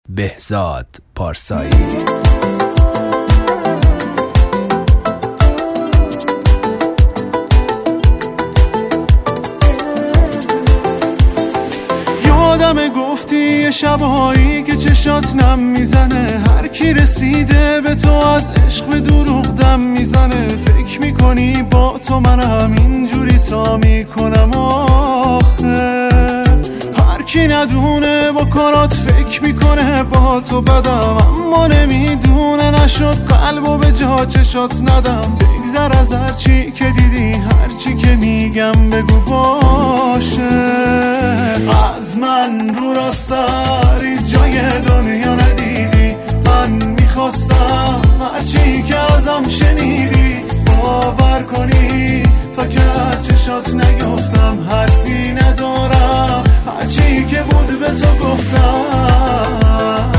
بهزاد پارسایی. یادم گفتی یه شبایی که چشات نم میزنه، هر کی رسیده به تو از عشق به دروغ دم میزنه. فکر میکنی با تو منم اینجوری تا میکنم آخه، هر کی ندونه با کارات فکر میکنه با تو بدم، اما نمیدونه نشد قلبو به جا چشات ندم. بگذر از هر چی که دیدی، هر چی که میگم بگو باشه. از من رو راستری جای دنیا ندیدی، من میخواستم هرچی که ازم شنیدی باور کنی، تا که از چشات نیفتم حرفی ندارم، هرچی که بود به تو گفتم.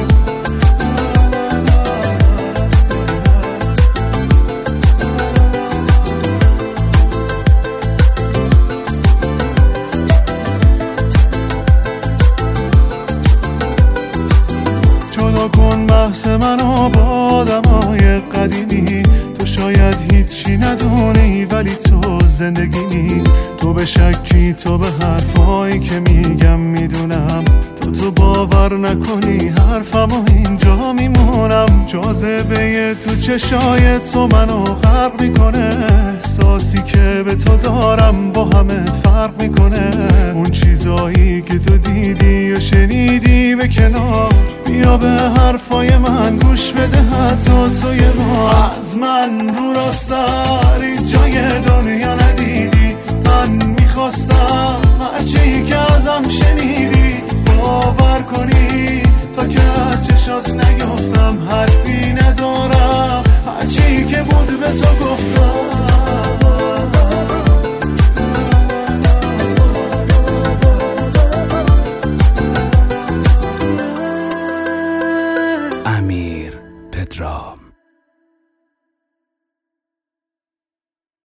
جدا کن بحث منو با آدمای قدیمی، تو شاید هیچی ندونی ولی تو زندگی. تو به شکی، تو به حرفایی که میگم میدونم، تو باور نکنی حرفمو اینجا میمونم. جاذبه تو چشای تو منو غرق میکنه، احساسی که به تو دارم با همه فرق میکنه. اون چیزایی که تو دیدی و شنیدی به کنار، بیا به حرفای من گوش بده حتی توی ما. از من رو راستری جای دنیا ندیدی، من میخواستم هرچی که ازم شنیدی باور کنی، تا که از چشات نیفتم حرفی ندارم، هرچی که بود به تو گفتم. امیر پدرام.